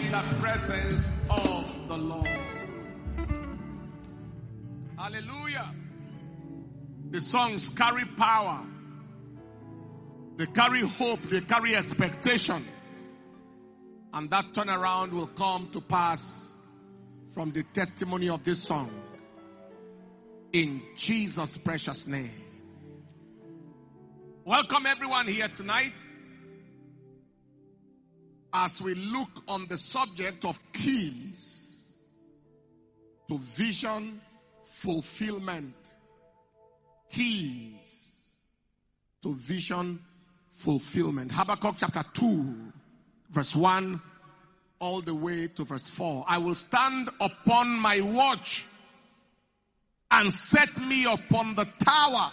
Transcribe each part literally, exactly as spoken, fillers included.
in the presence of the Lord. Hallelujah. The songs carry power. They carry hope. They carry expectation. And that turnaround will come to pass from the testimony of this song. In Jesus' precious name. Welcome everyone here tonight as we look on the subject of keys to vision fulfillment. Keys to vision fulfillment. Habakkuk chapter two, verse one, all the way to verse four. I will stand upon my watch and set me upon the tower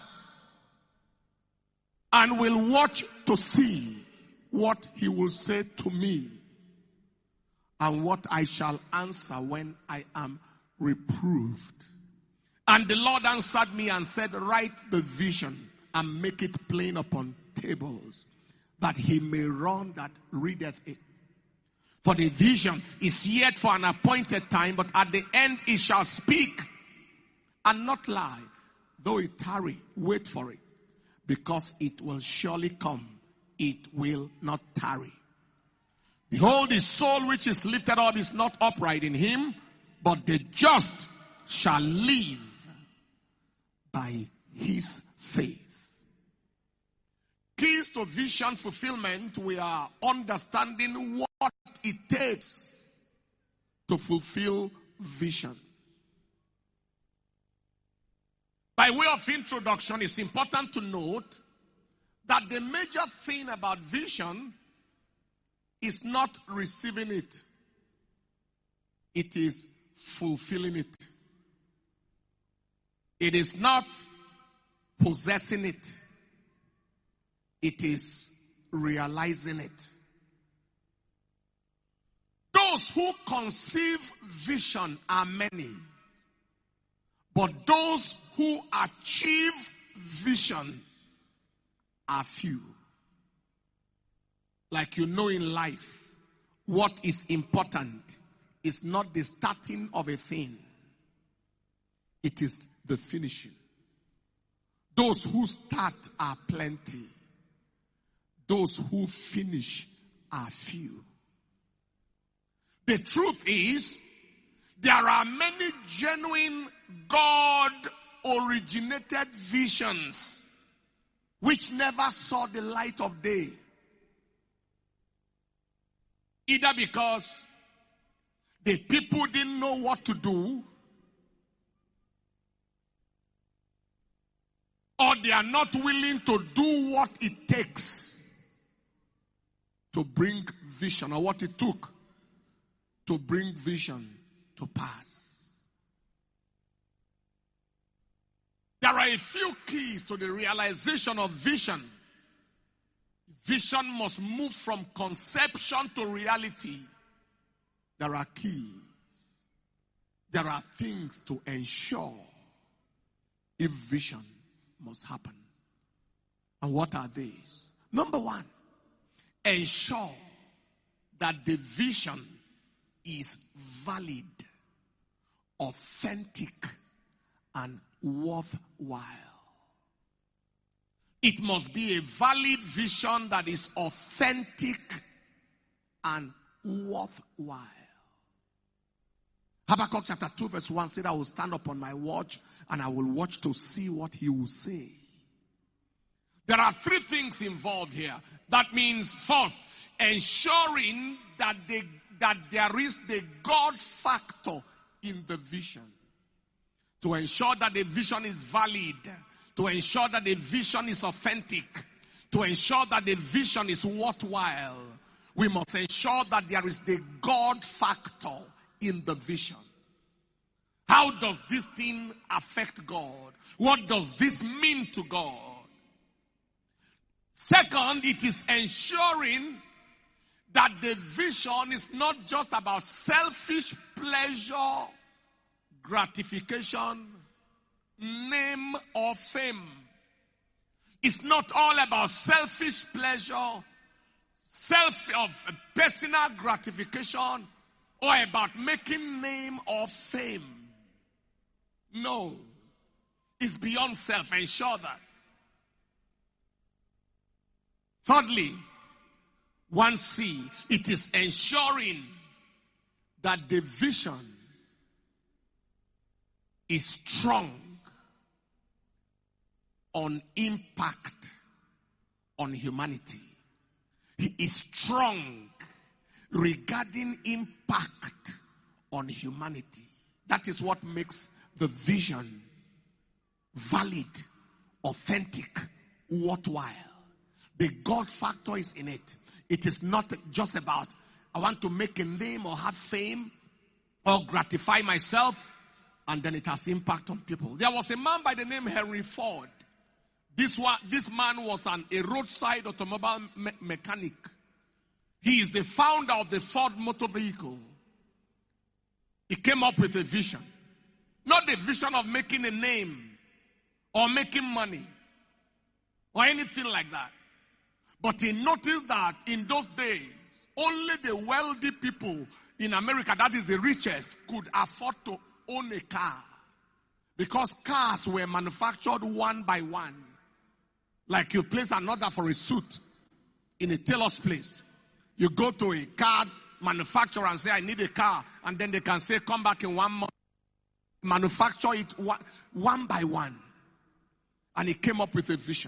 and will watch to see what he will say to me and what I shall answer when I am reproved. And the Lord answered me and said, write the vision and make it plain upon tables, that he may run that readeth it. For the vision is yet for an appointed time, but at the end it shall speak and not lie. Though it tarry, wait for it, because it will surely come. It will not tarry. Behold, the soul which is lifted up is not upright in him, but the just shall live by his faith. Keys to vision fulfillment, we are understanding what it takes to fulfill vision. By way of introduction, it's important to note that the major thing about vision is not receiving it. It is fulfilling it. It is not possessing it. It is realizing it. Those who conceive vision are many, but those who achieve vision are few. Like you know in life, what is important is not the starting of a thing. It is the finishing. Those who start are plenty. Those who finish are few. The truth is, there are many genuine God-originated visions which never saw the light of day. Either because the people didn't know what to do, or they are not willing to do what it takes to bring vision, or what it took to bring vision to pass. There are a few keys to the realization of vision. Vision must move from conception to reality. There are keys. There are things to ensure if vision must happen. And what are these? Number one, ensure that the vision is valid, authentic, and worthwhile. It must be a valid vision that is authentic and worthwhile. Habakkuk chapter two verse one said, I will stand upon my watch and I will watch to see what he will say. There are three things involved here. That means first, ensuring that, they, that there is the God factor in the vision. To ensure that the vision is valid. To ensure that the vision is authentic. To ensure that the vision is worthwhile. We must ensure that there is the God factor in the vision. How does this thing affect God? What does this mean to God? Second, it is ensuring that the vision is not just about selfish pleasure, gratification, name or fame. It's not all about selfish pleasure, self of personal gratification, or about making name or fame. No. It's beyond self. Ensure that. Thirdly, one C, it is ensuring that the vision is strong on impact on humanity. He is strong regarding impact on humanity. That is what makes the vision valid, authentic, worthwhile. The God factor is in it. It is not just about, I want to make a name or have fame or gratify myself, and then it has impact on people. There was a man by the name Henry Ford. This one, this man was an, a roadside automobile me- mechanic. He is the founder of the Ford motor vehicle. He came up with a vision. Not the vision of making a name or making money or anything like that. But he noticed that in those days, only the wealthy people in America, that is the richest, could afford to own a car. Because cars were manufactured one by one. Like you place an order for a suit in a tailor's place. You go to a car manufacturer and say, I need a car. And then they can say, come back in one month. Manufacture it one, one by one. And he came up with a vision.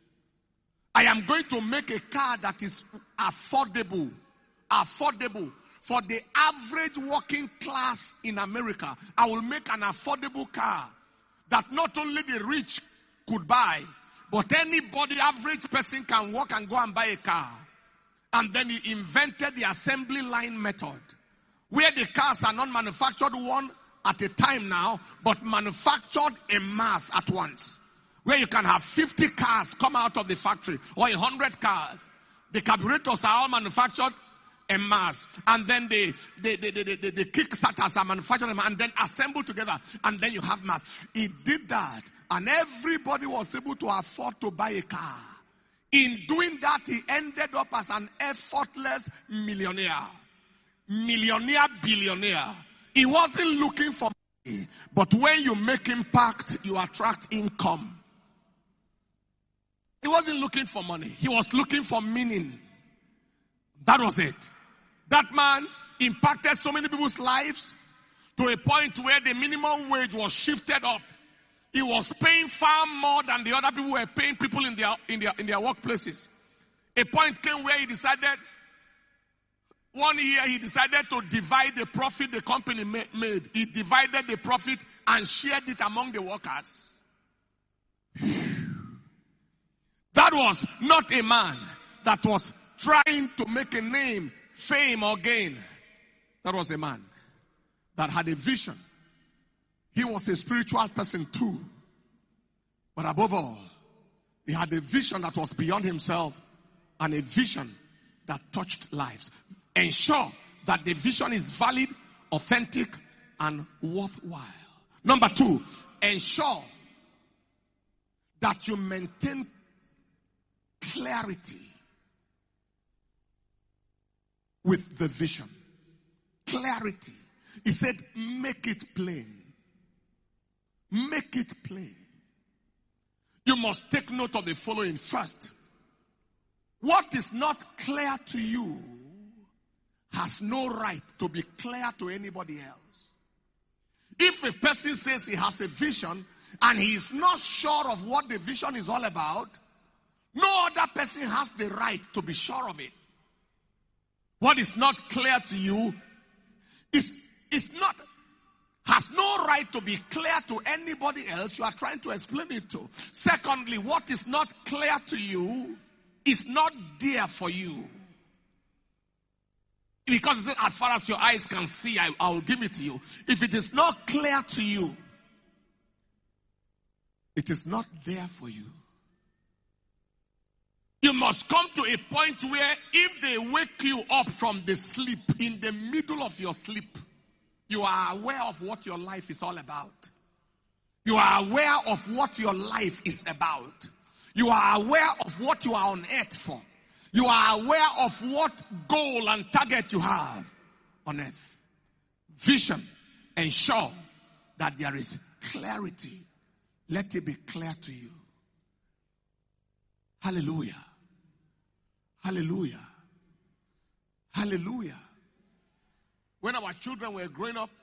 I am going to make a car that is affordable. Affordable. For the average working class in America, I will make an affordable car that not only the rich could buy, but anybody, average person, can walk and go and buy a car. And then he invented the assembly line method, where the cars are not manufactured one at a time now, but manufactured en masse at once. Where you can have fifty cars come out of the factory, or one hundred cars. The carburetors are all manufactured en masse. And then the, the, the, the, the, the kickstarters are manufactured and then assembled together. And then you have mass. He did that. And everybody was able to afford to buy a car. In doing that, he ended up as an effortless millionaire. Millionaire, billionaire. He wasn't looking for money. But when you make impact, you attract income. He wasn't looking for money. He was looking for meaning. That was it. That man impacted so many people's lives to a point where the minimum wage was shifted up. He was paying far more than the other people were paying people in their, in their, in their workplaces. A point came where he decided, one year he decided to divide the profit the company made. He divided the profit and shared it among the workers. That was not a man that was trying to make a name, fame, or gain. That was a man that had a vision. He was a spiritual person too. But above all, he had a vision that was beyond himself and a vision that touched lives. Ensure that the vision is valid, authentic, and worthwhile. Number two, ensure that you maintain clarity with the vision. Clarity. He said, make it plain. Make it plain. You must take note of the following. First, what is not clear to you has no right to be clear to anybody else. If a person says he has a vision and he is not sure of what the vision is all about, no other person has the right to be sure of it. What is not clear to you is, is not, has no right to be clear to anybody else you are trying to explain it to. Secondly, what is not clear to you is not there for you. Because it said, as far as your eyes can see, I, I will give it to you. If it is not clear to you, it is not there for you. You must come to a point where if they wake you up from the sleep, in the middle of your sleep, you are aware of what your life is all about. You are aware of what your life is about. You are aware of what you are on earth for. You are aware of what goal and target you have on earth. vision. Ensure that there is clarity. Let it be clear to you. Hallelujah. Hallelujah. Hallelujah. When our children were growing up,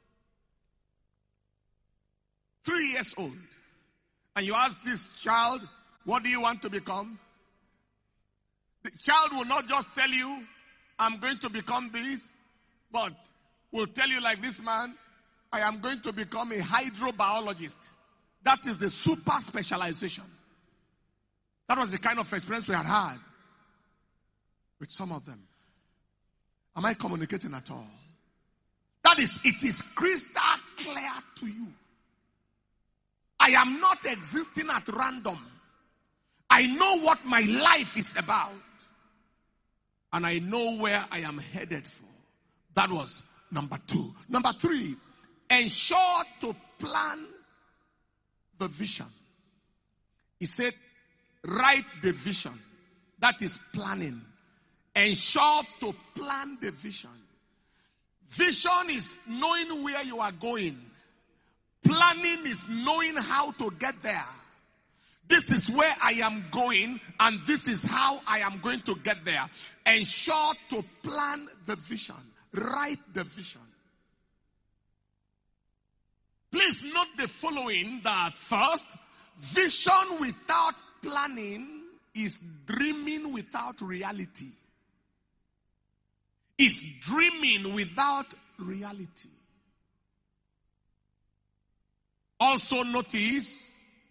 three years old, and you ask this child, what do you want to become? The child will not just tell you, I'm going to become this, but will tell you like this man, I am going to become a hydrobiologist. That is the super specialization. That was the kind of experience we had had with some of them. Am I communicating at all? That is, it is crystal clear to you. I am not existing at random. I know what my life is about. And I know where I am headed for. That was number two. Number three, ensure to plan the vision. He said, write the vision. That is planning. Ensure to plan the vision. Vision is knowing where you are going. Planning is knowing how to get there. This is where I am going, and this is how I am going to get there. Ensure to plan the vision. Write the vision. Please note the following, that first, vision without planning is dreaming without reality. Is dreaming without reality. Also notice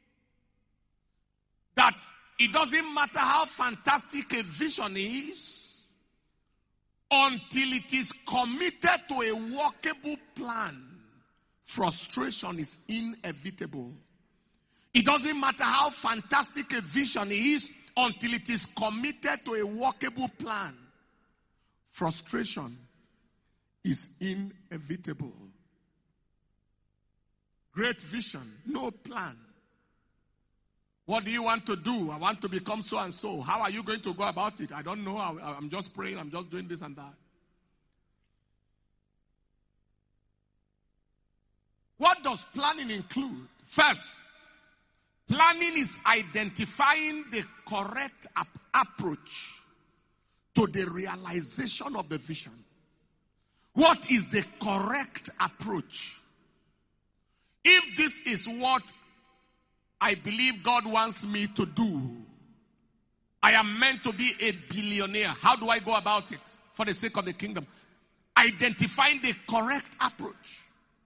that it doesn't matter how fantastic a vision is until it is committed to a workable plan. Frustration is inevitable. It doesn't matter how fantastic a vision is until it is committed to a workable plan. Frustration is inevitable. Great vision, no plan. What do you want to do? I want to become so and so. How are you going to go about it? I don't know. I, I'm just praying. I'm just doing this and that. What does planning include? First, planning is identifying the correct ap- approach to the realization of the vision. What is the correct approach? If this is what I believe God wants me to do, I am meant to be a billionaire. How do I go about it for the sake of the kingdom? Identifying the correct approach.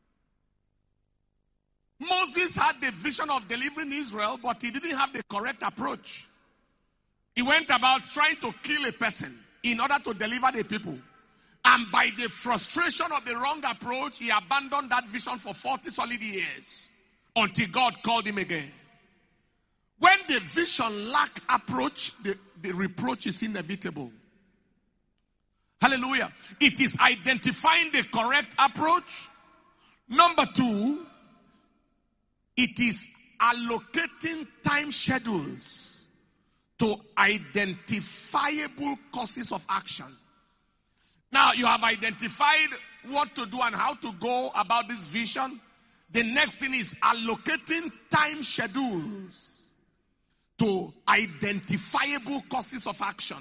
Moses had the vision of delivering Israel, but he didn't have the correct approach. He went about trying to kill a person in order to deliver the people. And by the frustration of the wrong approach, he abandoned that vision for forty solid years until God called him again. When the vision lacks approach, the, the reproach is inevitable. Hallelujah. It is identifying the correct approach. Number two, it is allocating time schedules to identifiable courses of action. Now, you have identified what to do and how to go about this vision. The next thing is allocating time schedules to identifiable courses of action.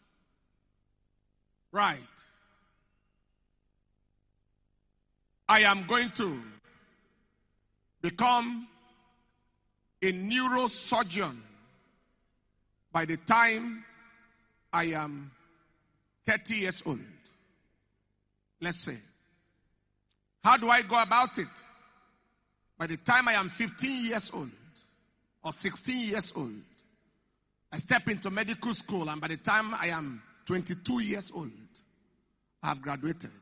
Right. I am going to become a neurosurgeon by the time I am thirty years old. Let's say. How do I go about it? By the time I am fifteen years old or sixteen years old, I step into medical school, and by the time I am twenty-two years old, I have graduated.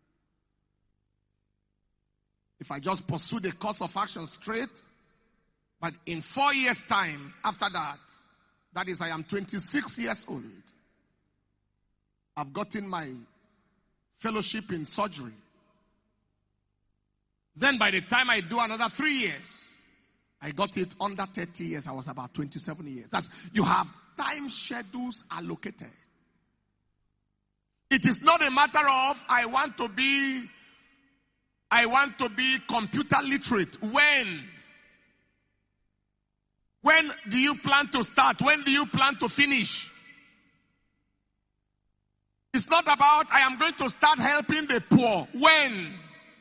If I just pursue the course of action straight, but in four years' time after that, that is, I am twenty-six years old, I've gotten my fellowship in surgery. Then by the time I do another three years, I got it under thirty years. I was about twenty-seven years. That's, you have time schedules allocated. It is not a matter of, I want to be I want to be computer literate. When? When do you plan to start? When do you plan to finish? It's not about, I am going to start helping the poor. When?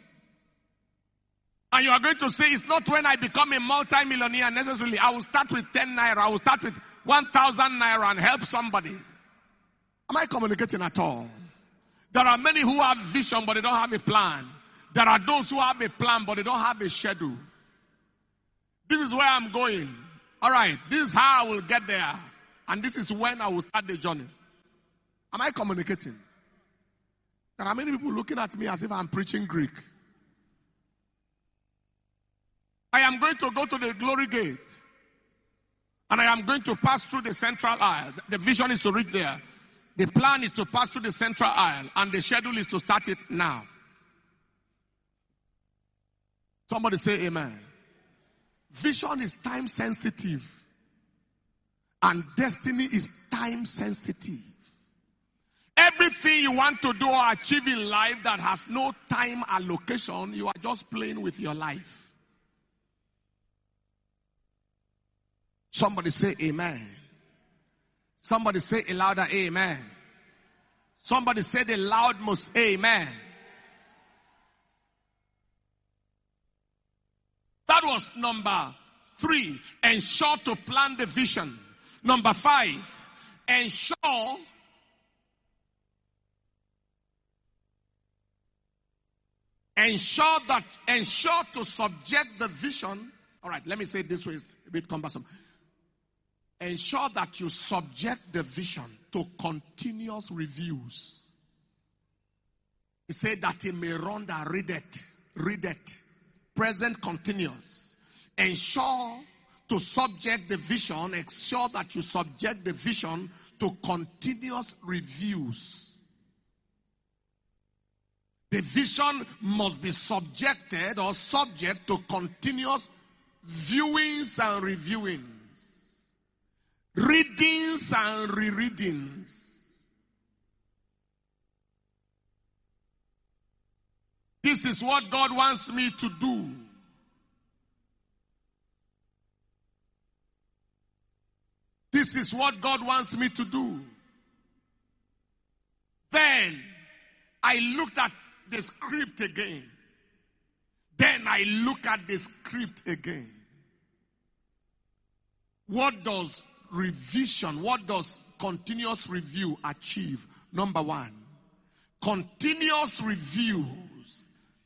And you are going to say, it's not when I become a multi-millionaire necessarily. I will start with ten naira. I will start with one thousand naira and help somebody. Am I communicating at all? There are many who have vision, but they don't have a plan. There are those who have a plan, but they don't have a schedule. This is where I'm going. All right, this is how I will get there. And this is when I will start the journey. Am I communicating? There are many people looking at me as if I'm preaching Greek. I am going to go to the glory gate. And I am going to pass through the central aisle. The vision is to reach there. The plan is to pass through the central aisle. And the schedule is to start it now. Somebody say amen. Vision is time sensitive. And destiny is time sensitive. Everything you want to do or achieve in life that has no time allocation, you are just playing with your life. Somebody say amen. Somebody say a louder amen. Somebody say the loud most amen. That was number three. Ensure to plan the vision. Number five. Ensure Ensure that, ensure to subject the vision. All right, let me say it this way, it's a bit cumbersome. Ensure that you subject the vision to continuous reviews. He said that he may run that, read it, read it. Present continuous. Ensure to subject the vision, ensure that you subject the vision to continuous reviews. The vision must be subjected or subject to continuous viewings and reviewings. Readings and rereadings. This is what God wants me to do. This is what God wants me to do. Then I looked at the script again. Then I look at the script again. What does revision, what does continuous review achieve? Number one, continuous reviews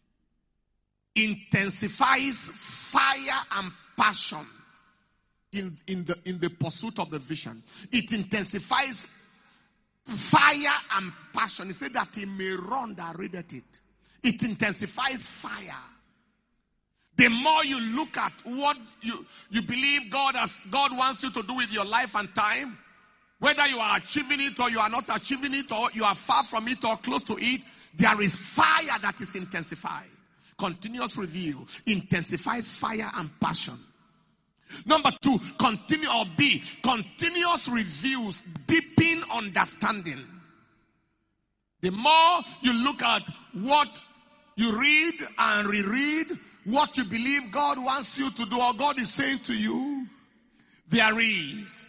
intensifies fire and passion in, in, the, in the pursuit of the vision. It intensifies fire and passion. He said that he may run that readeth it. It intensifies fire. The more you look at what you, you believe God has, God wants you to do with your life and time, whether you are achieving it or you are not achieving it, or you are far from it or close to it, there is fire that is intensified. Continuous review intensifies fire and passion. Number two, continue or B, continuous reviews deepen understanding. The more you look at what you read and reread, what you believe God wants you to do or God is saying to you, there is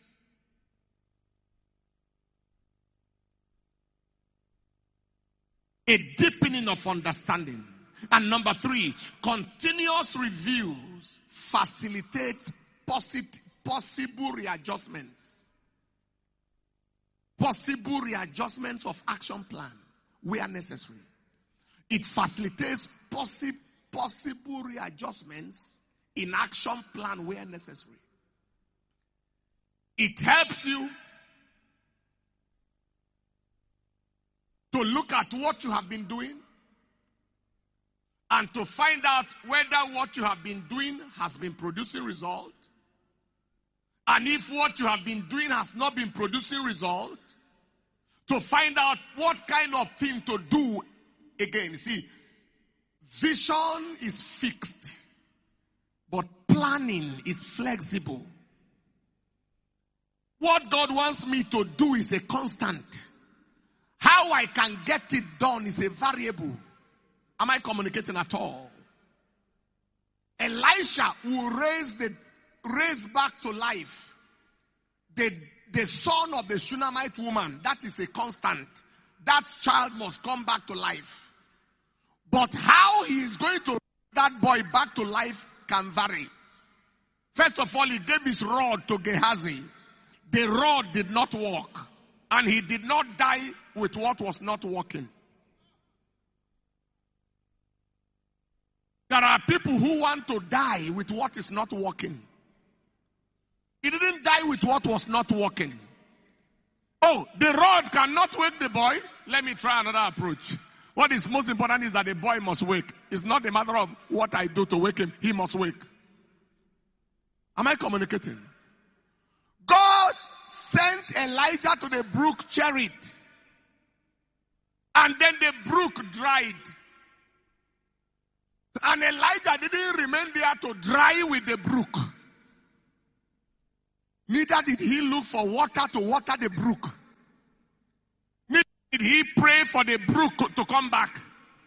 a deepening of understanding. And number three, continuous reviews facilitate posit- possible readjustments. Possible readjustments of action plan where necessary. It facilitates possi- possible readjustments in action plan where necessary. It helps you to look at what you have been doing and to find out whether what you have been doing has been producing result. And if what you have been doing has not been producing result, to find out what kind of thing to do again. See, vision is fixed, but planning is flexible. What God wants me to do is a constant. How I can get it done is a variable. Am I communicating at all? Elisha will raise the raise back to life the, the son of the Shunammite woman. That is a constant. That child must come back to life. But how he is going to raise that boy back to life can vary. First of all, he gave his rod to Gehazi. The rod did not work. And he did not die with what was not working. There are people who want to die with what is not working. He didn't die with what was not working. Oh, the rod cannot wake the boy. Let me try another approach. What is most important is that the boy must wake. It's not a matter of what I do to wake him. He must wake. Am I communicating? God sent Elijah to the brook Cherith. And then the brook dried. And Elijah didn't remain there to dry with the brook. Neither did he look for water to water the brook. Neither did he pray for the brook to come back.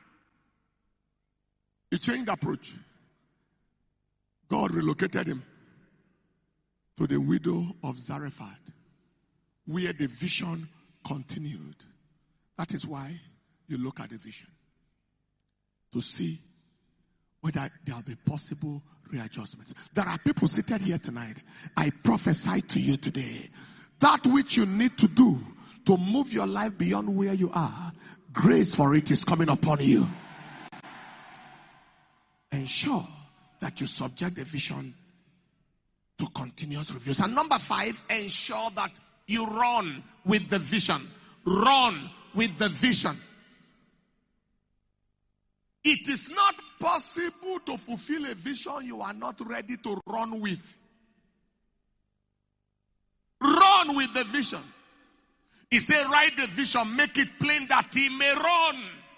He changed approach. God relocated him to the widow of Zarephath, where the vision continued. That is why you look at the vision, to see whether there will be possible readjustments. There are people seated here tonight. I prophesy to you today, that which you need to do to move your life beyond where you are, grace for it is coming upon you. Ensure that you subject the vision to continuous reviews. And number five, ensure that you run with the vision. Run with the vision. It is not possible to fulfill a vision you are not ready to run with. Run with the vision. He said, write the vision, make it plain that he may run.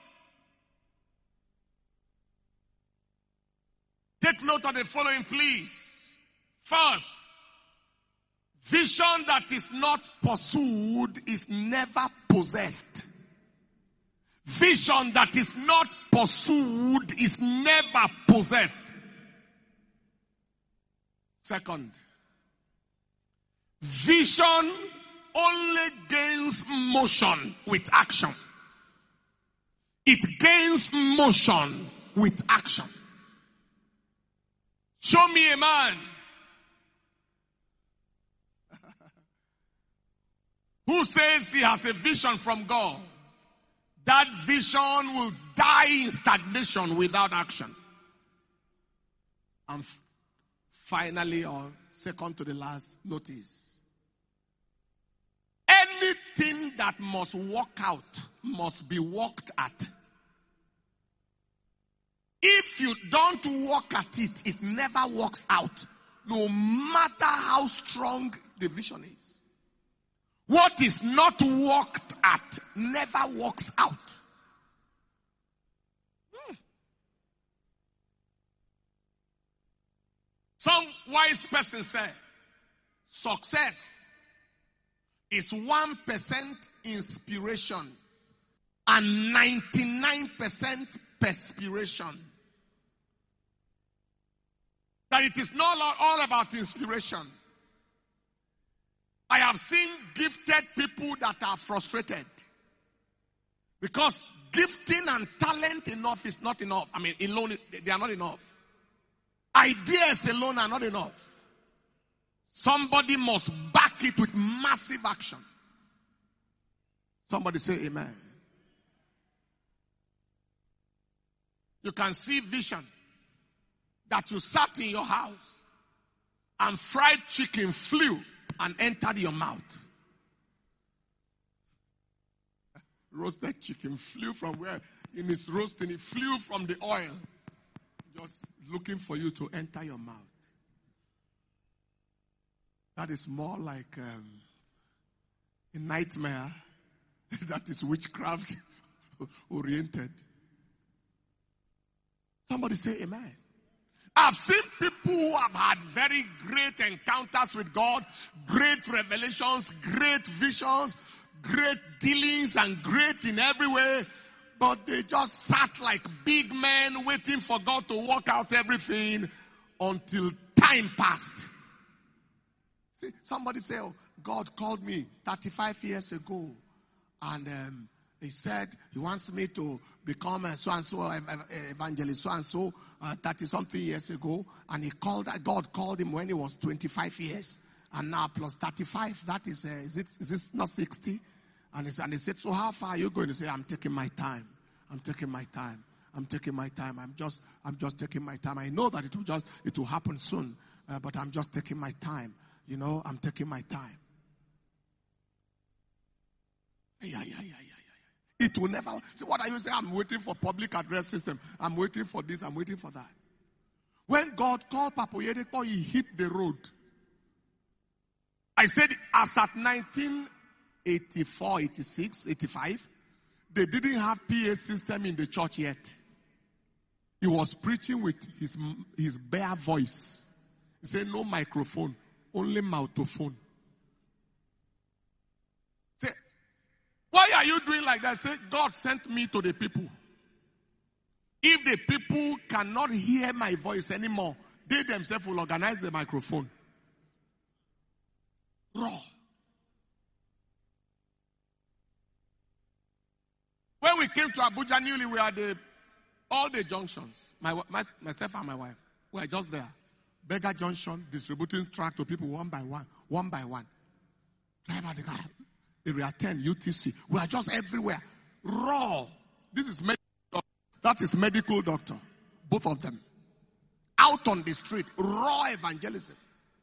Take note of the following, please. First, vision that is not pursued is never possessed. Vision that is not pursued is never possessed. Second, vision only gains motion with action. It gains motion with action. Show me a man who says he has a vision from God. That vision will die in stagnation without action. And finally, or second to the last, notice. Anything that must work out must be worked at. If you don't work at it, it never works out. No matter how strong the vision is. What is not worked at never works out. Hmm. Some wise person said, success is one percent inspiration and ninety-nine percent perspiration. That it is not all about inspiration. I have seen gifted people that are frustrated because gifting and talent enough is not enough. I mean, alone, they are not enough. Ideas alone are not enough. Somebody must back it with massive action. Somebody say amen. You can see vision that you sat in your house and fried chicken flew and entered your mouth. Roasted chicken flew from where? In its roasting, it flew from the oil. Just looking for you to enter your mouth. That is more like um, a nightmare that is witchcraft oriented. Somebody say amen. I've seen people who have had very great encounters with God, great revelations, great visions, great dealings, and great in every way. but they just sat like big men waiting for God to work out everything until time passed. See, somebody say, oh, God called me thirty-five years ago, and um, he said he wants me to become a so-and-so evangelist, so-and-so uh, thirty-something years ago, and he called, God called him when he was twenty-five years, and now plus thirty-five, that is, uh, is it, is this not sixty? And he, and he said, so how far are you going to say, I'm taking my time, I'm taking my time, I'm taking my time, I'm just, I'm just taking my time. I know that it will just, it will happen soon, uh, but I'm just taking my time, you know, I'm taking my time. Yeah, yeah, yeah, yeah, yeah. It will never. See, what are you saying? I'm waiting for public address system. I'm waiting for this. I'm waiting for that. When God called Papa Oyedepo, he hit the road. I said, as at nineteen eighty-four, eighty-six, eighty-five, they didn't have P A system in the church yet. He was preaching with his, his bare voice. He said, no microphone, only mouthphone. Why are you doing like that? Say, God sent me to the people. If the people cannot hear my voice anymore, they themselves will organize the microphone. Raw. When we came to Abuja newly, we had the, all the junctions. My, my, myself and my wife, we were just there. Beggar Junction, distributing tract to people one by one, one by one. Driver the car. Area ten, U T C. We are just everywhere. Raw. This is medical doctor. That is medical doctor. Both of them. Out on the street. Raw evangelism.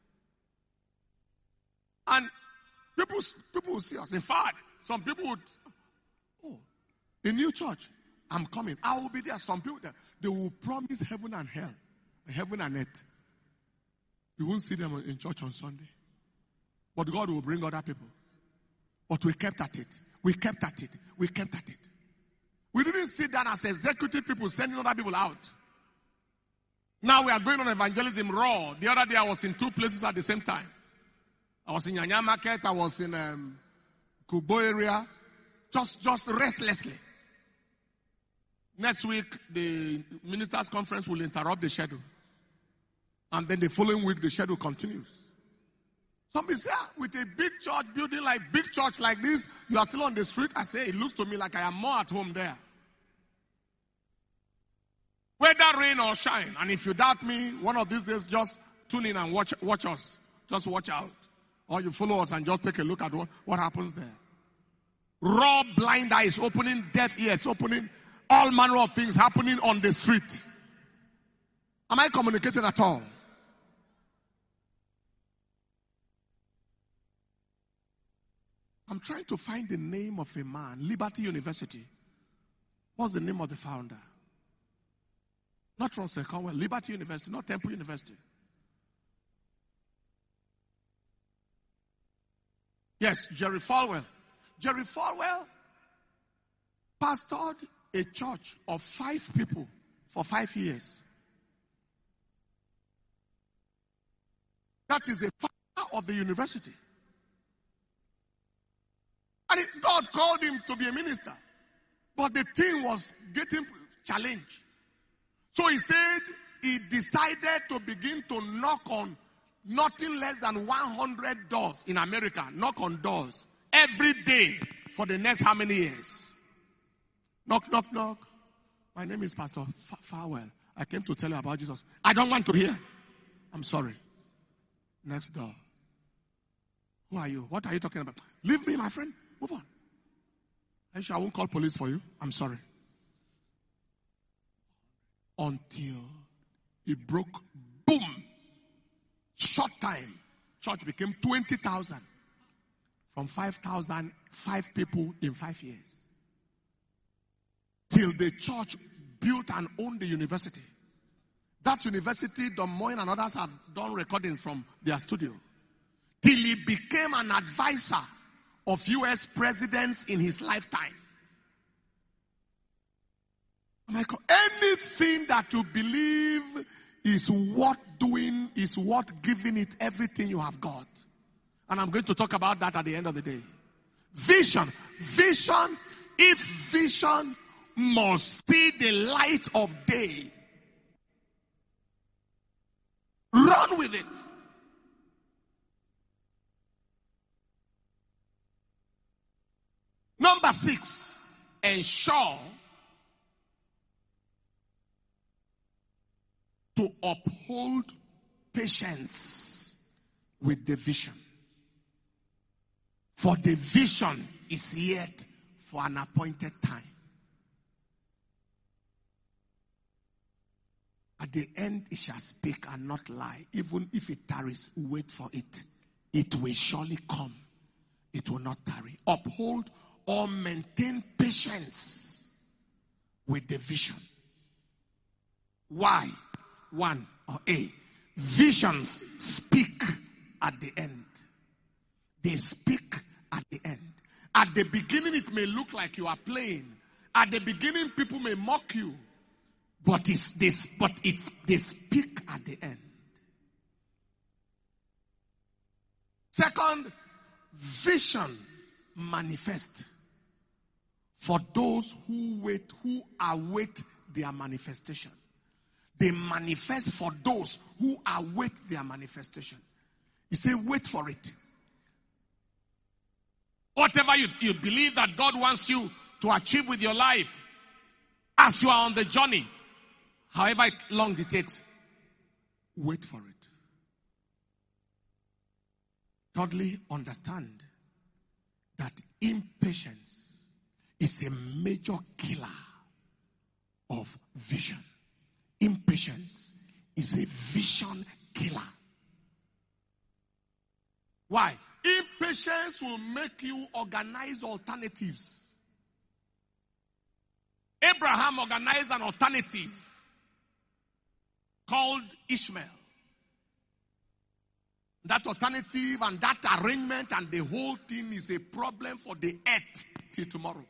And people, people will see us. In fact, some people would, oh, a new church. I'm coming. I will be there. Some people, they will promise heaven and hell. Heaven and earth. You won't see them in church on Sunday. But God will bring other people. But we kept at it. We kept at it. We kept at it. We didn't sit down as executive people sending other people out. Now we are going on evangelism raw. The other day I was in two places at the same time. I was in Nyanya Market. I was in um, Kubo area. Just, just restlessly. Next week, the ministers' conference will interrupt the schedule. And then the following week, the schedule continues. Somebody say, ah, with a big church building like big church like this, you are still on the street. I say, it looks to me like I am more at home there. Whether rain or shine. And if you doubt me, one of these days, just tune in and watch, watch us. Just watch out. Or you follow us and just take a look at what, what happens there. Raw blind eyes opening, deaf ears opening, all manner of things happening on the street. Am I communicating at all? I'm trying to find the name of a man. Liberty University. What's the name of the founder? Not Russell Conwell. Liberty University, not Temple University. Yes, Jerry Falwell. Jerry Falwell pastored a church of five people for five years. That is the founder of the university. And God called him to be a minister. But the thing was getting challenged. So he said he decided to begin to knock on nothing less than one hundred doors in America. Knock on doors. Every day for the next how many years? Knock, knock, knock. My name is Pastor Farwell. I came to tell you about Jesus. I don't want to hear. I'm sorry. Next door. Who are you? What are you talking about? Leave me, my friend. Move on. I sure I won't call police for you. I'm sorry. Until it broke. Boom. Short time. Church became twenty thousand. From five thousand, five people in five years. Till the church built and owned the university. That university, Don Moyen and others have done recordings from their studio. Till he became an advisor of U S presidents in his lifetime. Anything that you believe is worth doing, is worth giving it everything you have got. And I'm going to talk about that at the end of the day. Vision. Vision. If vision must see the light of day. Run with it. Number six, ensure to uphold patience with the vision. For the vision is yet for an appointed time. At the end it shall speak and not lie. Even if it tarries, wait for it. It will surely come. It will not tarry. Uphold or maintain patience with the vision. Why? One or A. Visions speak at the end. They speak at the end. At the beginning it may look like you are playing. At the beginning people may mock you. But it's this but it's they speak at the end. Second, vision manifest for those who wait, who await their manifestation. They manifest for those who await their manifestation. You say, wait for it. Whatever you, you believe that God wants you to achieve with your life, as you are on the journey, however long it takes, wait for it. Thirdly, understand that impatience is a major killer of vision. Impatience is a vision killer. Why? Impatience will make you organize alternatives. Abraham organized an alternative called Ishmael. That alternative and that arrangement and the whole thing is a problem for the earth till tomorrow.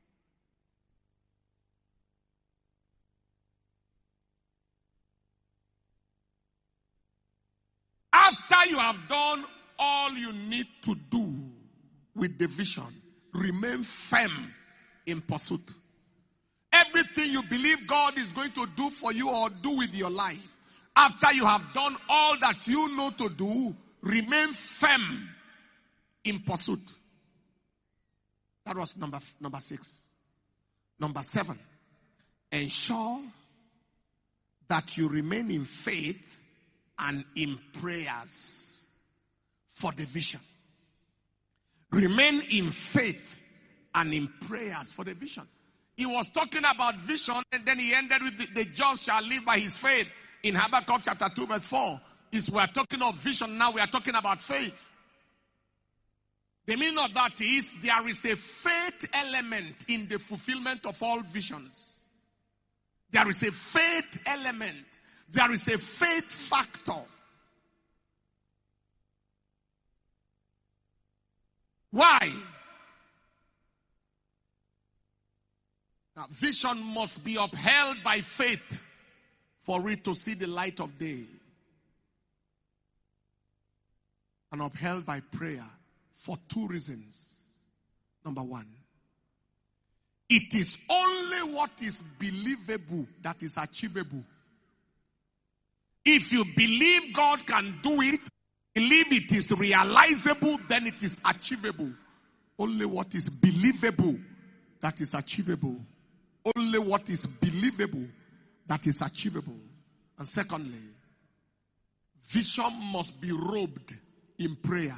After you have done all you need to do with the vision, remain firm in pursuit. Everything you believe God is going to do for you or do with your life, after you have done all that you know to do, remain firm in pursuit. That was number, number six. Number seven, ensure that you remain in faith and in prayers for the vision. Remain in faith and in prayers for the vision. He was talking about vision and then he ended with the, the just shall live by his faith. In Habakkuk chapter two verse four, is we are talking of vision, now we are talking about faith. The meaning of that is there is a faith element in the fulfillment of all visions. There is a faith element. There is a faith factor. Why? Now, vision must be upheld by faith for it to see the light of day. And upheld by prayer for two reasons. Number one, it is only what is believable that is achievable. If you believe God can do it, believe it is realizable, then it is achievable. Only what is believable that is achievable. Only what is believable that is achievable. And secondly, vision must be robed in prayer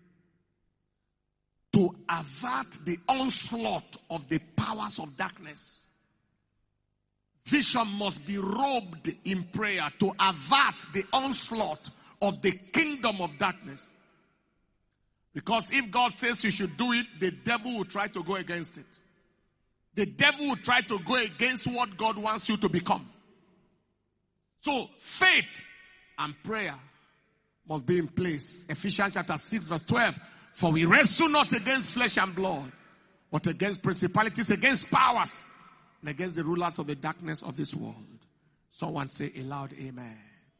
to avert the onslaught of the powers of darkness. Vision must be robed in prayer to avert the onslaught of the kingdom of darkness. Because if God says you should do it, the devil will try to go against it. The devil will try to go against what God wants you to become. So faith and prayer must be in place. Ephesians chapter six verse twelve. For we wrestle not against flesh and blood, but against principalities, against powers, and against the rulers of the darkness of this world. Someone say a loud amen.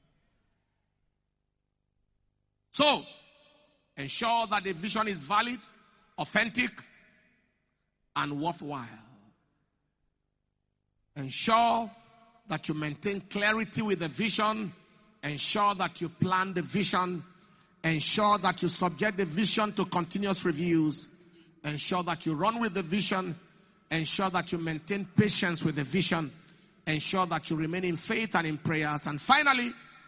So, ensure that the vision is valid, authentic, and worthwhile. Ensure that you maintain clarity with the vision. Ensure that you plan the vision. Ensure that you subject the vision to continuous reviews. Ensure that you run with the vision. Ensure that you maintain patience with the vision. Ensure that you remain in faith and in prayers. And finally,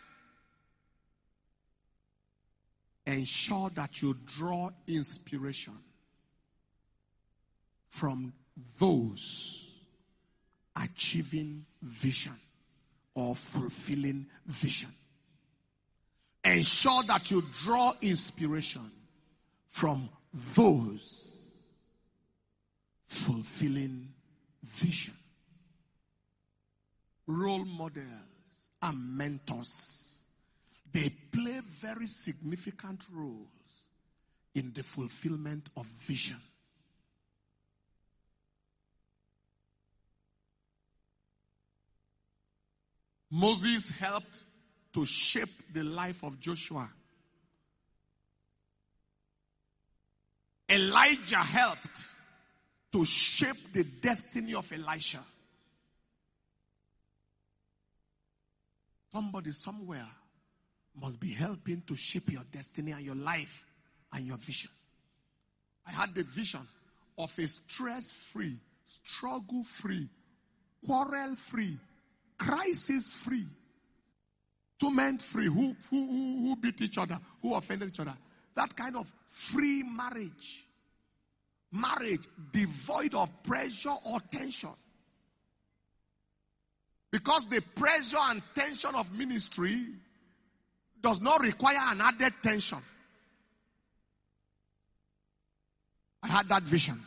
ensure that you draw inspiration from those achieving vision or fulfilling vision. Ensure that you draw inspiration from those fulfilling vision. Role models and mentors, they play very significant roles in the fulfillment of vision. Moses helped to shape the life of Joshua. Elijah helped to shape the destiny of Elisha. Somebody somewhere must be helping to shape your destiny and your life and your vision. I had the vision of a stress-free, struggle-free, quarrel-free, crisis-free, torment-free, who, who, who beat each other, who offended each other. That kind of free marriage. Marriage devoid of pressure or tension. Because the pressure and tension of ministry does not require an added tension. I had that vision.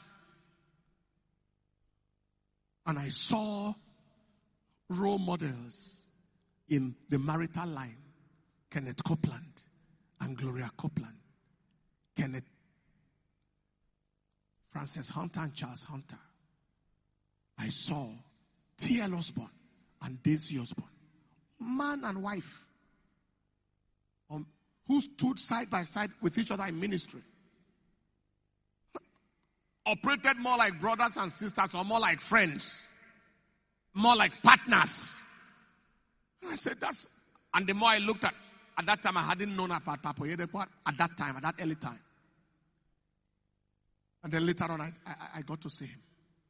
And I saw role models in the marital line. Kenneth Copeland and Gloria Copeland. Kenneth, Frances Hunter and Charles Hunter. I saw T L Osborne and Daisy Osborne. Man and wife. Um, who stood side by side with each other in ministry. Operated more like brothers and sisters or more like friends. More like partners. And I said, that's... And the more I looked at... At that time, I hadn't known about Papa Oyedepo at that time, at that early time. And then later on, I, I, I got to see him.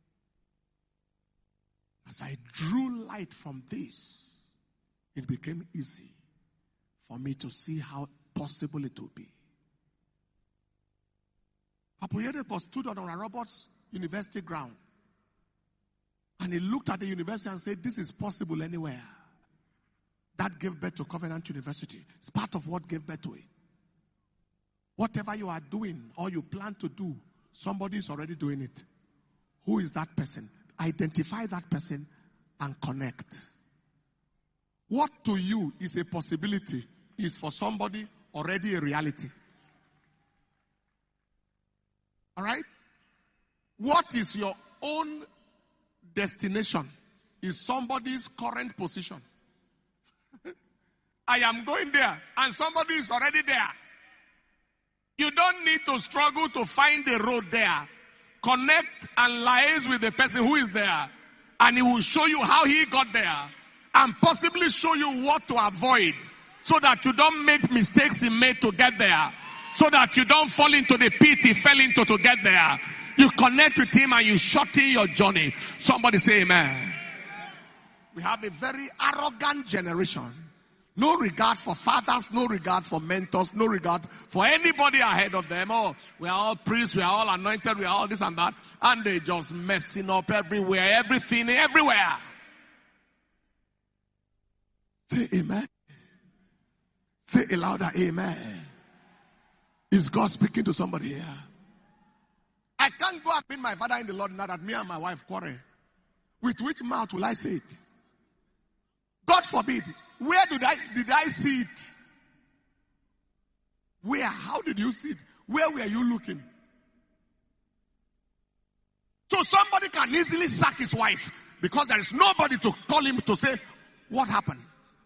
As I drew light from this, it became easy for me to see how possible it would be. Papa Oyedepo stood on Oral Roberts University ground. And he looked at the university and said, this is possible anywhere. That gave birth to Covenant University. It's part of what gave birth to it. Whatever you are doing or you plan to do, somebody is already doing it. Who is that person? Identify that person and connect. What to you is a possibility is for somebody already a reality. All right? What is your own destination is somebody's current position. I am going there and somebody is already there. You don't need to struggle to find the road there. Connect and liaise with the person who is there, and he will show you how he got there and possibly show you what to avoid so that you don't make mistakes he made to get there, so that you don't fall into the pit he fell into to get there. You connect with him and you shorten your journey. Somebody say amen. We have a very arrogant generation. No regard for fathers, no regard for mentors, no regard for anybody ahead of them. Oh, we are all priests, we are all anointed, we are all this and that. And they just messing up everywhere, everything, everywhere. Say amen. Say a louder amen. Is God speaking to somebody here? I can't go and meet my father in the Lord now that me and my wife quarrel. With which mouth will I say it? God forbid. Where did I did I see it? Where? How did you see it? Where were you looking? So somebody can easily sack his wife because there is nobody to call him to say, what happened?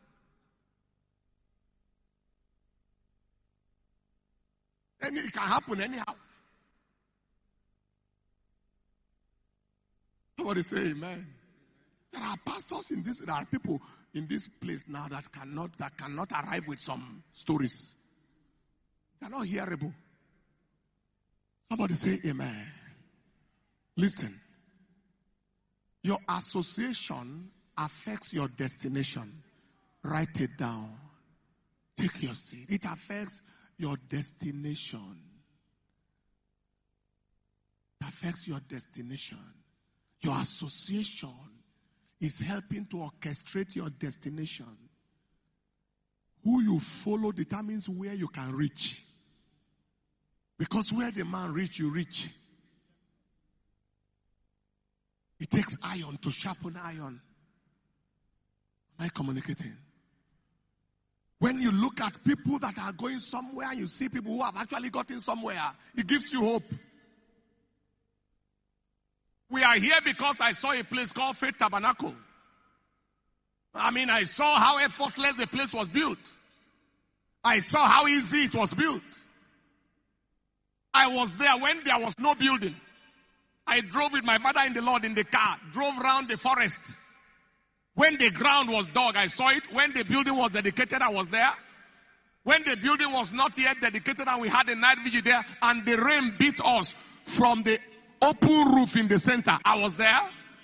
And it can happen anyhow. Somebody say amen. There are pastors in this, there are people in this place now that cannot, that cannot arrive with some stories. They are not hearable. Somebody say amen. Listen. Your association affects your destination. Write it down. Take your seat. It affects your destination. It affects your destination. Your association is helping to orchestrate your destination. Who you follow determines where you can reach. Because where the man reach, you reach. It takes iron to sharpen iron. Am I communicating? When you look at people that are going somewhere, you see people who have actually gotten somewhere, it gives you hope. We are here because I saw a place called Faith Tabernacle. I mean, I saw how effortless the place was built. I saw how easy it was built. I was there when there was no building. I drove with my father in the Lord in the car, drove around the forest. When the ground was dug, I saw it. When the building was dedicated, I was there. When the building was not yet dedicated and we had a night vigil there and the rain beat us from the open roof in the center, I was there.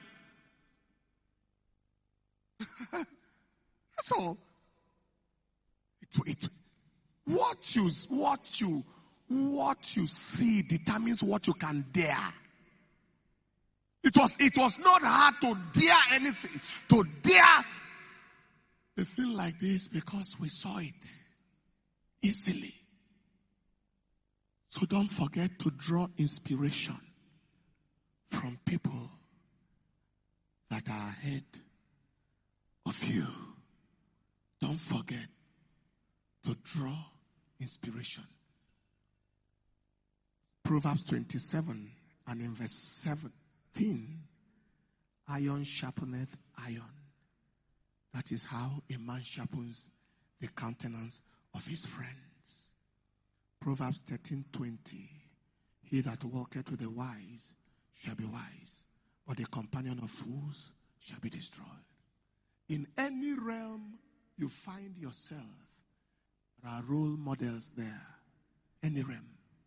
That's all. It, it, what you, what you, what you see determines what you can dare. It was, it was not hard to dare anything, to dare a thing like this because we saw it easily. So don't forget to draw inspiration from people that are ahead of you. Don't forget to draw inspiration. Proverbs twenty-seven and in verse seventeen, iron sharpeneth iron. That is how a man sharpens the countenance of his friends. Proverbs thirteen twenty, he that walketh with the wise shall be wise, but the companion of fools shall be destroyed. In any realm you find yourself, there are role models there. Any realm.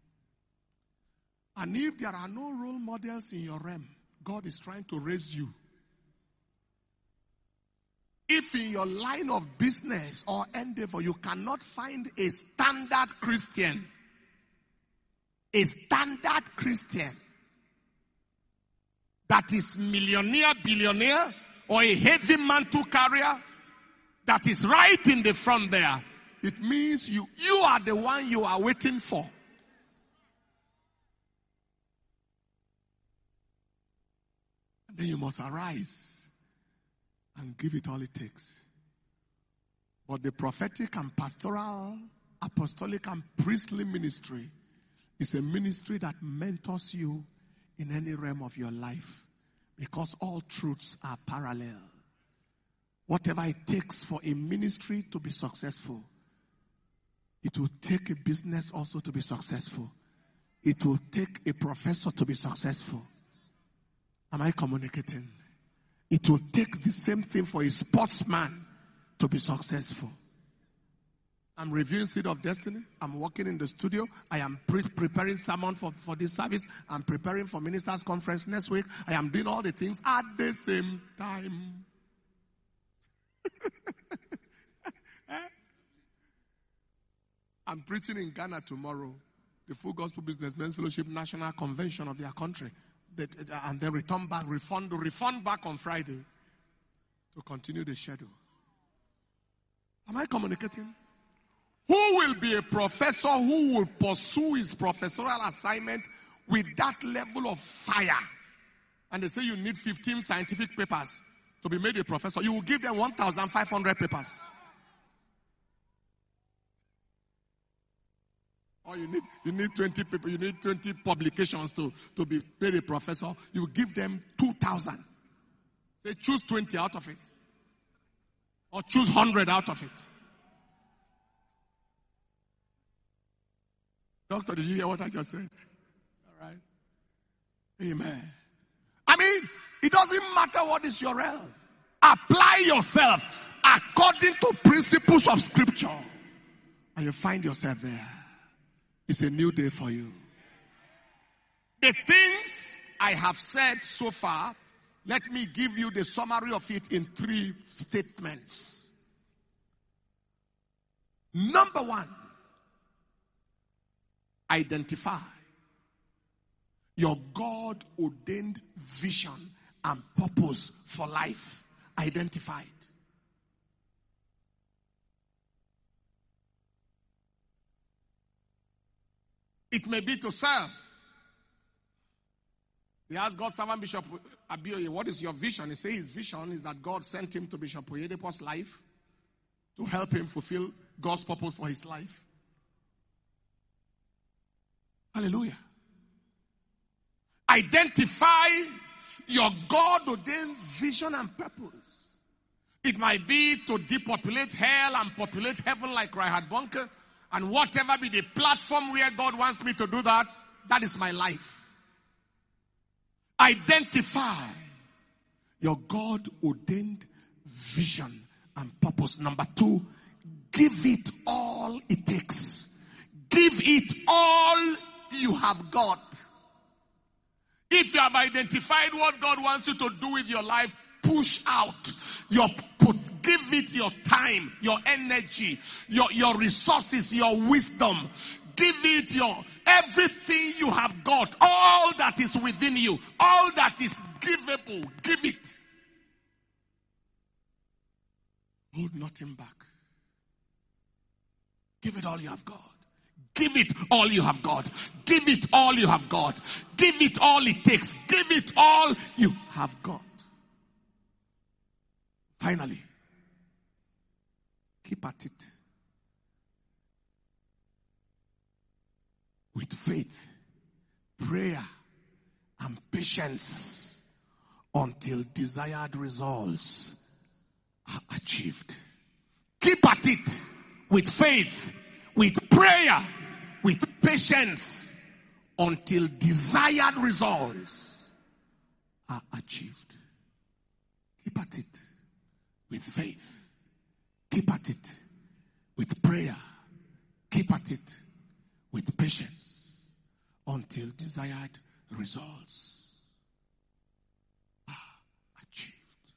And if there are no role models in your realm, God is trying to raise you. If in your line of business or endeavor you cannot find a standard Christian, a standard Christian that is millionaire, billionaire, or a heavy mantle carrier that is right in the front there, it means you, you are the one you are waiting for. And then you must arise and give it all it takes. But the prophetic and pastoral, apostolic and priestly ministry is a ministry that mentors you in any realm of your life, because all truths are parallel. Whatever it takes for a ministry to be successful, it will take a business also to be successful. It will take a professor to be successful. Am I communicating? It will take the same thing for a sportsman to be successful. I'm reviewing Seed of Destiny. I'm working in the studio. I am pre- preparing sermon for, for this service. I'm preparing for ministers' conference next week. I am doing all the things at the same time. I'm preaching in Ghana tomorrow, the Full Gospel Businessmen's Fellowship National Convention of their country. And then return back, refund, refund back on Friday to continue the schedule. Am I communicating? Who will be a professor who will pursue his professorial assignment with that level of fire? And they say you need fifteen scientific papers to be made a professor. You will give them one thousand five hundred papers. Or you need you need twenty people, you need twenty publications to, to be made a professor. You give them two thousand. Say choose twenty out of it. Or choose one hundred out of it. Doctor, did you hear what I just said? All right. Amen. I mean, it doesn't matter what is your realm. Apply yourself according to principles of scripture. And you find yourself there. It's a new day for you. The things I have said so far, let me give you the summary of it in three statements. Number one, identify your God-ordained vision and purpose for life. Identify it. It may be to serve. They asked God's servant Bishop Abioye, what is your vision? He said his vision is that God sent him to Bishop Oyedepo's life to help him fulfill God's purpose for his life. Hallelujah. Identify your God-ordained vision and purpose. It might be to depopulate hell and populate heaven like Reinhard Bonnke, and whatever be the platform where God wants me to do that, that is my life. Identify your God-ordained vision and purpose. Number two, give it all it takes. Give it all you have got. If you have identified what God wants you to do with your life, push out your put. Give it your time, your energy, your, your resources, your wisdom. Give it your everything you have got, all that is within you, all that is givable. Give it. Hold nothing back. Give it all you have got. Give it all you have got. Give it all you have got. Give it all it takes. Give it all you have got. Finally, keep at it. With faith, prayer, and patience until desired results are achieved. Keep at it with faith, with prayer, with patience until desired results are achieved. Keep at it with faith. Keep at it with prayer. Keep at it with patience until desired results are achieved.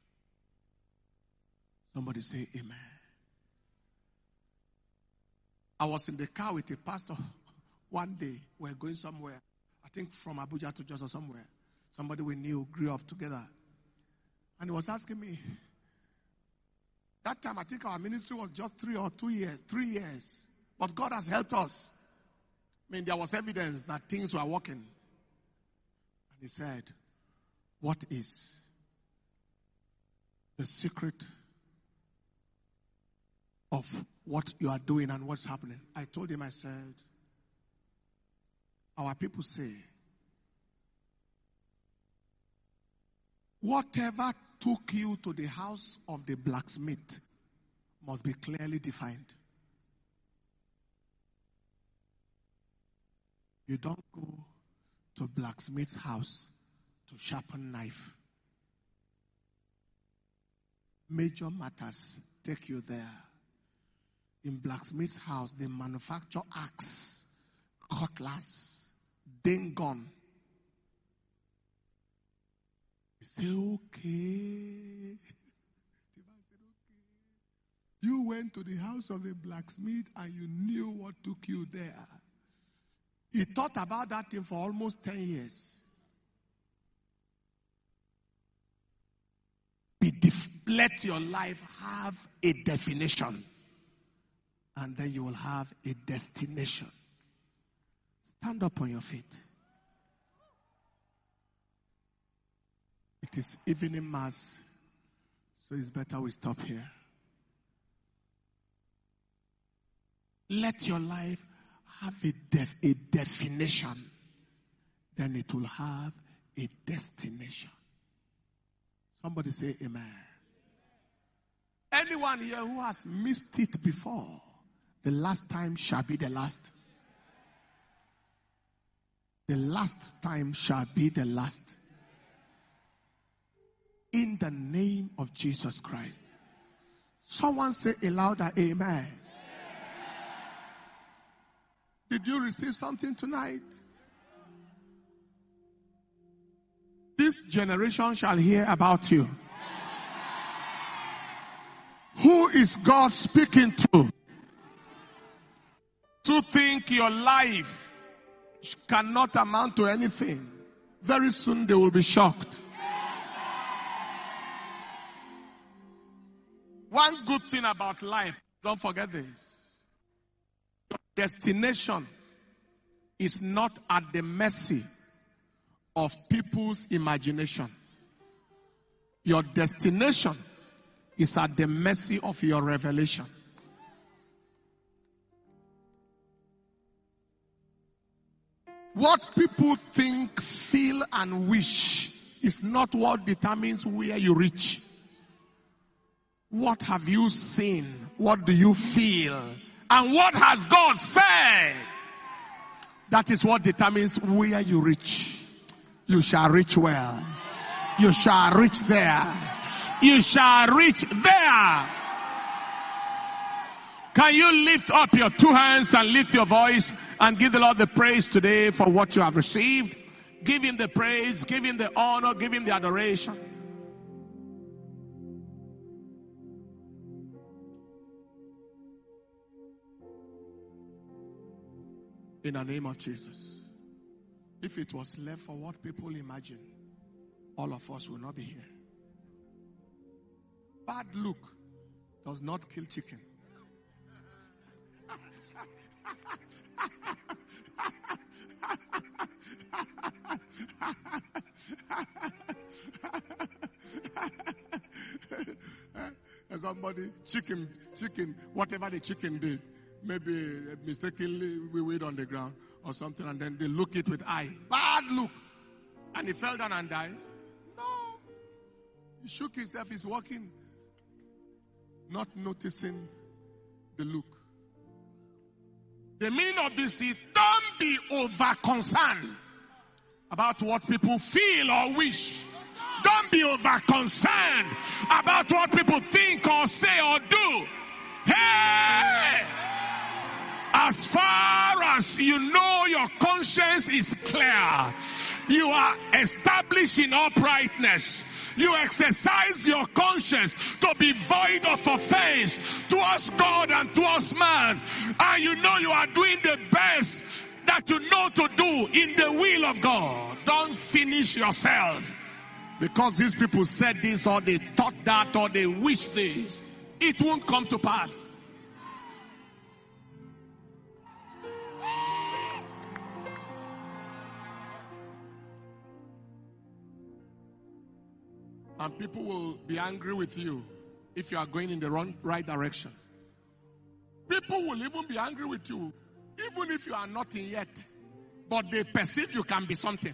Somebody say amen. I was in the car with a pastor one day. We were going somewhere. I think from Abuja to Jos or somewhere. Somebody we knew grew up together. And he was asking me, that time I think our ministry was just three or two years, three years. But God has helped us. I mean, there was evidence that things were working. And he said, what is the secret of what you are doing and what's happening? I told him, I said, our people say, whatever took you to the house of the blacksmith must be clearly defined. You don't go to blacksmith's house to sharpen knife. Major matters take you there. In blacksmith's house, they manufacture axe, cutlass, dingon. You say, okay. You went to the house of the blacksmith and you knew what took you there. He thought about that thing for almost ten years. Be def- let your life have a definition. And then you will have a destination. Stand up on your feet. It is evening mass, so it's better we stop here. Let your life have a, def- a definition. Then it will have a destination. Somebody say amen. Anyone here who has missed it before, the last time shall be the last. The last time shall be the last. In the name of Jesus Christ. Someone say a louder amen. Did you receive something tonight? This generation shall hear about you. Who is God speaking to? To think your life cannot amount to anything. Very soon they will be shocked. One good thing about life, don't forget this. Your destination is not at the mercy of people's imagination. Your destination is at the mercy of your revelation. What people think, feel, and wish is not what determines where you reach. What have you seen? What do you feel? And what has God said? That is what determines where you reach. You shall reach well. You shall reach there. You shall reach there. Can you lift up your two hands and lift your voice and give the Lord the praise today for what you have received? Give him the praise, give him the honor, give him the adoration. In the name of Jesus. If it was left for what people imagine, all of us will not be here. Bad look does not kill chicken. And somebody, chicken, chicken, whatever the chicken did, maybe mistakenly we weighed on the ground or something, and then they look it with eye. Bad look. And he fell down and died. No. He shook himself, he's walking, not noticing the look. The meaning of this is, don't be over concerned about what people feel or wish. Don't be over concerned about what people think or say or do. Hey! As far as you know your conscience is clear, you are established in uprightness. You exercise your conscience to be void of offense towards God and towards man. And you know you are doing the best that you know to do in the will of God. Don't finish yourself because these people said this or they thought that or they wish this. It won't come to pass. And people will be angry with you if you are going in the wrong, right direction. People will even be angry with you even if you are nothing yet. But they perceive you can be something.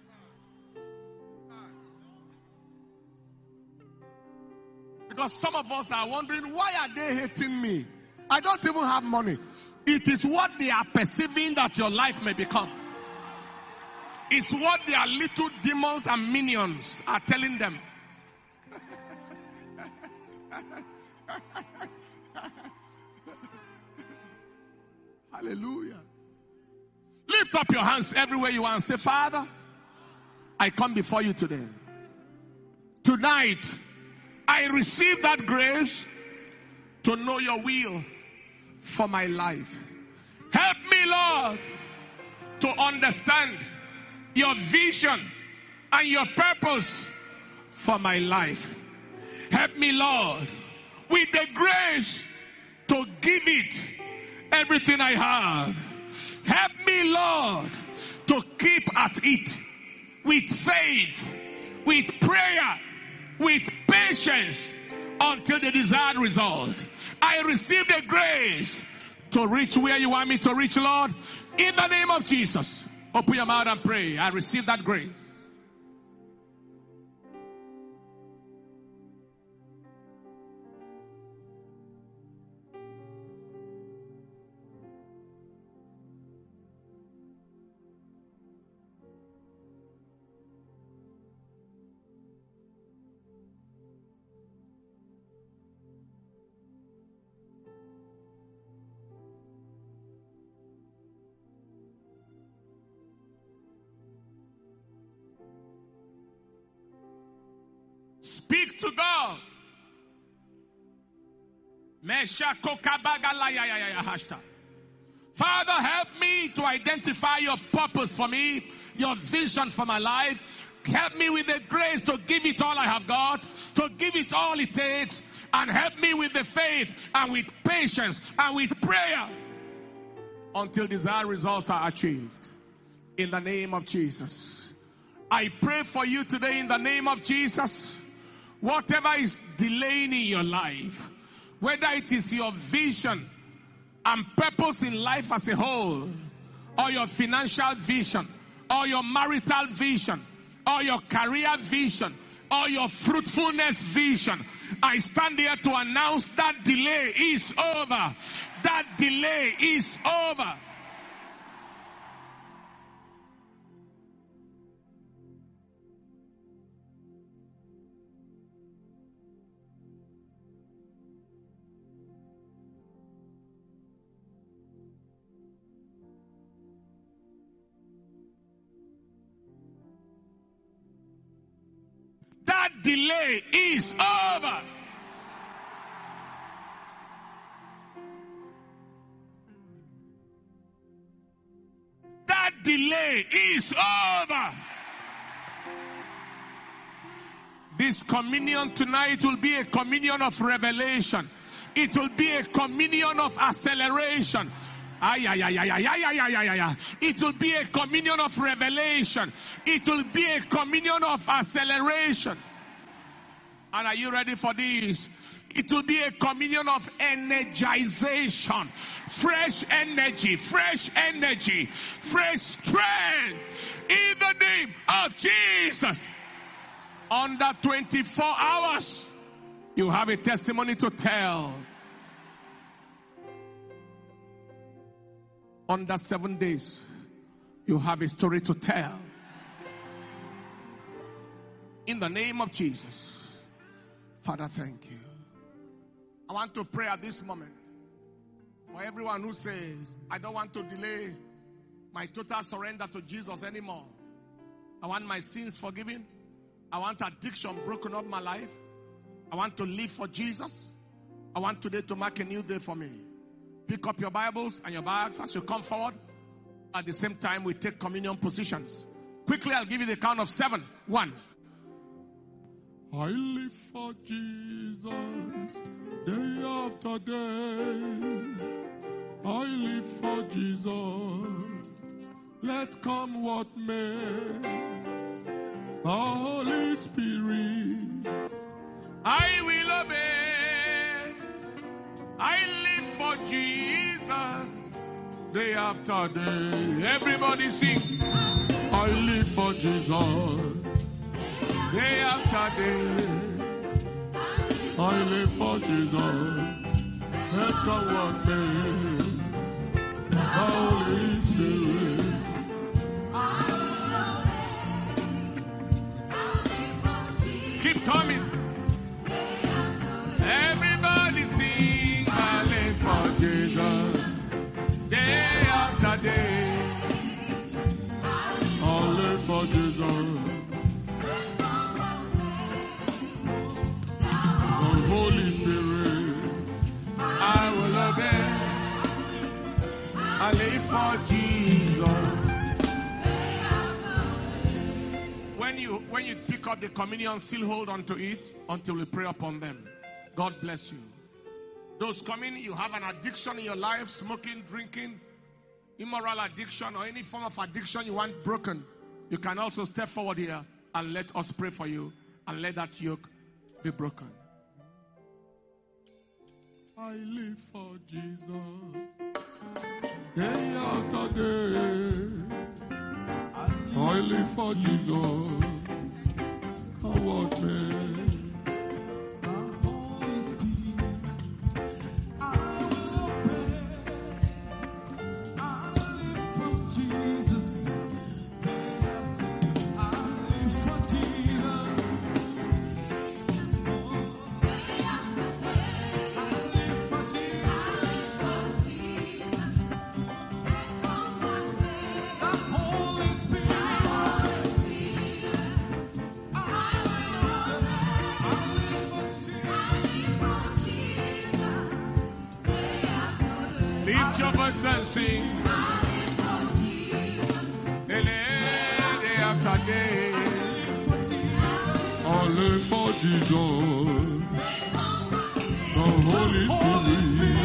Because some of us are wondering, why are they hating me? I don't even have money. It is what they are perceiving that your life may become. It's what their little demons and minions are telling them. Hallelujah. Lift up your hands everywhere you are and say, Father, I come before you today. Tonight, I receive that grace to know your will for my life. Help me, Lord, to understand your vision and your purpose for my life. Help me, Lord, with the grace to give it everything I have. Help me, Lord, to keep at it with faith, with prayer, with patience until the desired result. I receive the grace to reach where you want me to reach, Lord, in the name of Jesus. Open your mouth and pray. I receive that grace. Speak to God. Father, help me to identify your purpose for me, your vision for my life. Help me with the grace to give it all I have got, to give it all it takes, and help me with the faith and with patience and with prayer until desired results are achieved. In the name of Jesus. I pray for you today in the name of Jesus. Whatever is delaying in your life, whether it is your vision and purpose in life as a whole, or your financial vision, or your marital vision, or your career vision, or your fruitfulness vision, I stand here to announce that delay is over. That delay is over. That delay is over. That delay is over. This communion tonight will be a communion of revelation. It will be a communion of acceleration. Ay, ay, ay, ay, ay, ay, ay, ay, ay, ay. It will be a communion of revelation. It will be a communion of acceleration. And are you ready for this? It will be a communion of energization. Fresh energy, fresh energy, fresh strength. In the name of Jesus. Under twenty-four hours, you have a testimony to tell. Under seven days, you have a story to tell. In the name of Jesus. Father, thank you. I want to pray at this moment for everyone who says, I don't want to delay my total surrender to Jesus anymore. I want my sins forgiven. I want addiction broken off my life. I want to live for Jesus. I want today to mark a new day for me. Pick up your Bibles and your bags as you come forward. At the same time, we take communion positions. Quickly, I'll give you the count of seven. One. I live for Jesus day after day. I live for Jesus. Let come what may. The Holy Spirit, I will obey. I live for Jesus day after day. Everybody sing. I live for Jesus day after day. I live for Jesus. Let come what may. The Holy Spirit, keep coming. Everybody sing. I live for Jesus day after day. I live for Jesus. The Holy Spirit, I will obey. I live for Jesus. When you when you pick up the communion, still hold on to it until we pray upon them. God bless you. Those coming, you have an addiction in your life, smoking, drinking, immoral addiction, or any form of addiction you want broken. You can also step forward here and let us pray for you and let that yoke be broken. I live for Jesus day after day. I live for Jesus. Come what may. Lift your voice and sing. Day after day. I live for Jesus. The Holy Spirit.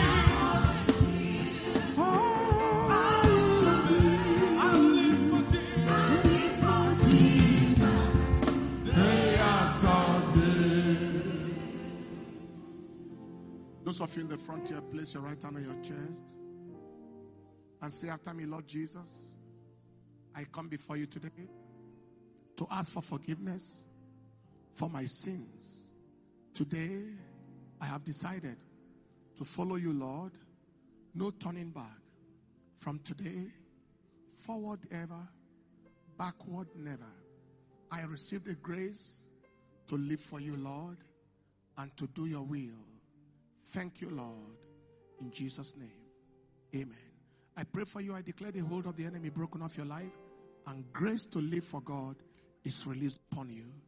Those of you in the front here, place your right hand on your chest and say after me, Lord Jesus, I come before you today to ask for forgiveness for my sins. Today, I have decided to follow you, Lord. No turning back. From today, forward ever, backward never. I receive the grace to live for you, Lord, and to do your will. Thank you, Lord, in Jesus' name. Amen. I pray for you. I declare the hold of the enemy broken off your life, and grace to live for God is released upon you.